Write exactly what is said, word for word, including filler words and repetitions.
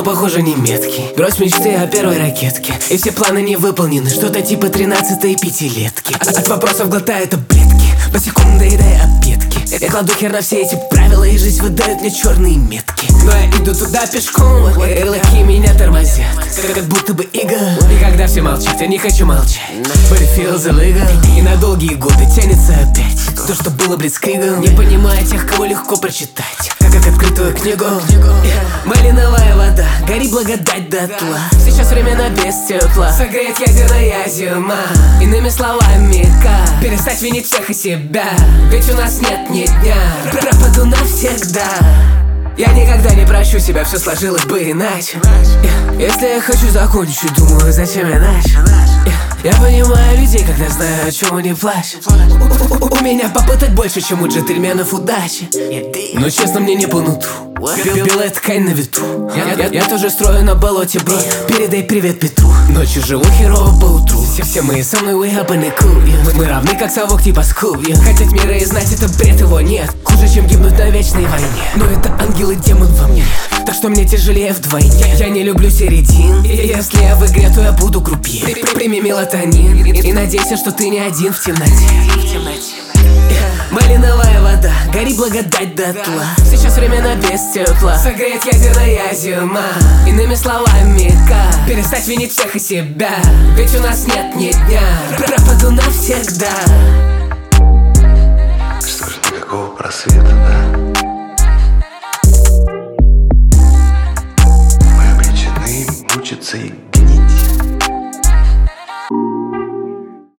похоже, не меткий. Брось мечты о первой ракетке, и все планы не выполнены. Что-то типа тринадцатой пятилетки. От, от вопросов глотаю таблетки, босиком доедая обедки. Я кладу хер на все эти правила, и жизнь выдает мне черные метки. Но я иду туда пешком, ярлыки меня тормозят, как будто бы иго. И когда все молчат, я не хочу молчать. But it feels illegal. И на долгие годы тянется опять то, что было блицкригом. Не понимая тех, кого легко прочитать, как, как открытую книгу. Малиновая вода, гори благодать дотла. Сейчас времена без тепла, согреет ядерная зима. Иными словами, как перестать винить всех и себя, ведь у нас нет ни дня. Пропаду навсегда. Я никогда не прощу себя, все сложилось бы иначе. yeah. Если я хочу закончить, думаю, зачем я начал. yeah. Я понимаю людей, когда знаю, о чем они плачут. У, у, у меня попыток больше, чем у джентльменов удачи. Но честно, мне не по нутру белая ткань на ветру. я, я, я тоже строю на болоте, бро. Передай привет Петру. Ночью живу херово по утру. Все, все мы со мной we up in the cool, yeah. мы, мы равны как совок типа Скул, yeah. Хотеть мира и знать это бред, его нет. Хуже, чем гибнуть на вечной войне. Но это ангел и демон во мне, так что мне тяжелее вдвойне. Я не люблю середин, если я в игре, то я буду крупье. При, при, прими мелатонин и, и надейся, что ты не один в темноте. Малиновая вода, гори благодать дотла. Сейчас времена без тепла, согреет ядерная зима. Иными словами, как перестать винить всех и себя, ведь у нас нет ни дня. Пропаду навсегда. Что ж, никакого просвета, да? Мы обречены мучиться и гнить.